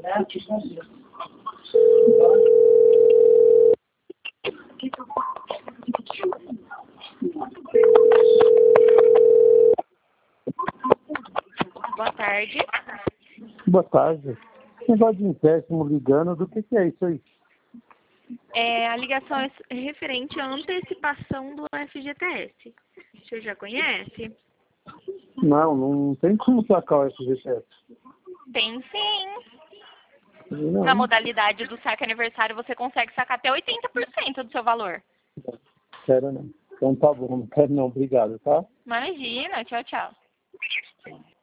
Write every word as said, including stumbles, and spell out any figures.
Boa tarde. Boa tarde. Esse negócio de empréstimo ligando, do que, que é isso aí? É, a ligação é referente à antecipação do F G T S. O senhor já conhece? Não, não tem como sacar o F G T S. Tem sim. Não. Na modalidade do saque aniversário, você consegue sacar até oitenta por cento do seu valor. Quero não. Então tá bom, não quero não. Obrigado, tá? Imagina. Tchau, tchau.